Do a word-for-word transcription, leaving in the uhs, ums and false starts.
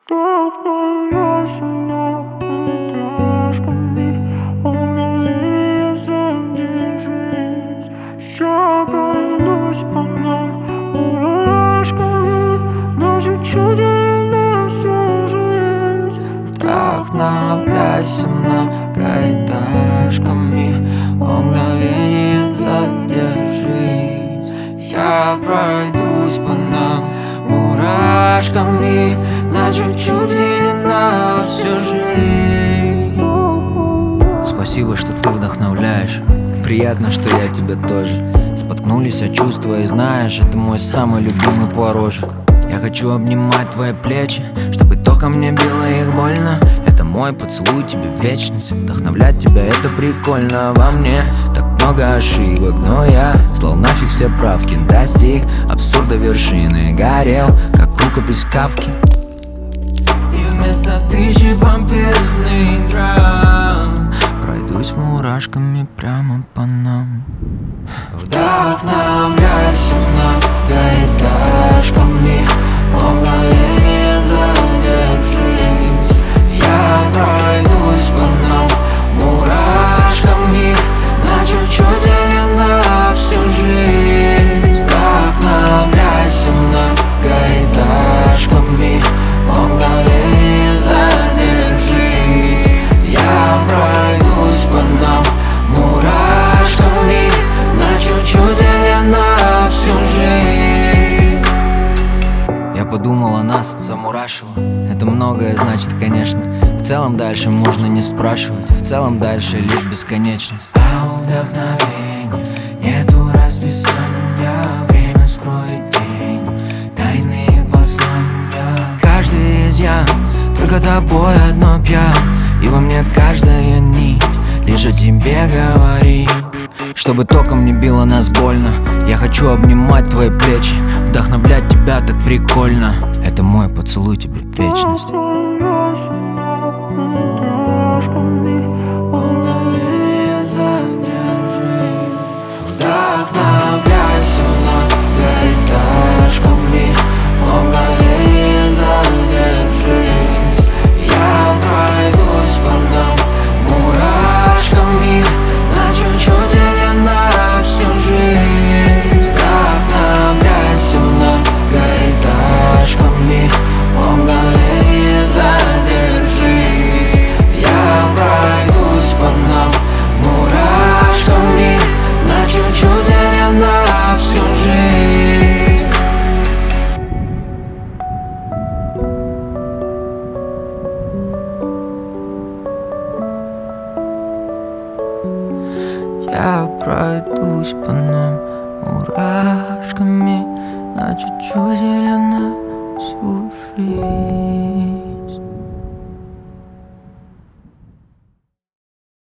Вдохновляйся ногами, мгновенье задержись. Я пройдусь по нам мурашками, наши чудеса на всю жизнь. Вдохновляйся многоэтажками, мгновенье задержись. Я пройдусь по нам мурашками, на чуть-чуть или на всю жизнь. Спасибо, что ты вдохновляешь. Приятно, что я тебя тоже. Споткнулись о чувства и знаешь, это мой самый любимый порожек. Я хочу обнимать твои плечи, чтобы током мне било их больно. Это мой поцелуй тебе в вечность. Вдохновлять тебя это прикольно. Во мне так много ошибок, но я слал нафиг все правки. Достиг абсурда вершины, горел как рукопись Кафки. И вместо тысячи помпезных драм пройдусь мурашками прямо по нам. Вдохновляйся многоэтажками, мгновенье задержись. Я пройдусь по нам мурашками, на чуть-чуть или на всю жизнь. Вдохновляйся многоэтажками, мгновенье задержись. Я пройдусь по нам мурашками, на чуть-чуть или на всю жизнь. Я подумал о нас, замурашило. Это многое значит, конечно. В целом дальше можно не спрашивать. В целом дальше лишь бесконечность. А у вдохновения нету расписания. Время скроет день, тайные послания. Каждый изъян, только тобой одно пьян. И во мне каждая нить лишь о тебе говорит. Чтобы током не било нас больно, я хочу обнимать твои плечи. Вдохновлять тебя так прикольно. Это мой поцелуй тебе в вечность. Мгновенье задержись. Вдохновляйся многоэтажками, мгновенье задержись. Я пройдусь по нам мурашками, на чуть-чуть или на всю жизнь. Вдохновляйся многоэтажками, мгновенье задержись. Я пройдусь по нам мурашками, на чуть-чуть или на всю жизнь. Я пройдусь по нам мурашками, на чуть-чуть или на всю жизнь.